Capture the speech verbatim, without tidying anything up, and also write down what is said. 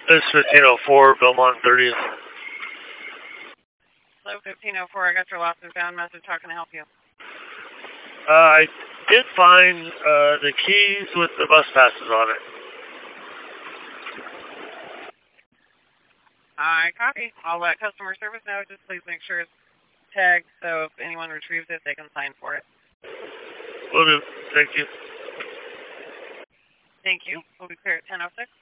It's fifteen oh four, Belmont thirtieth. Hello, fifteen oh four. I got your lost and found message. How can I help you? Uh, I did find uh, the keys with the bus passes on it. I copy. I'll let customer service know. Just please make sure it's tagged so if anyone retrieves it, they can sign for it. Will do. Thank you. Thank you. We'll be clear at ten oh six.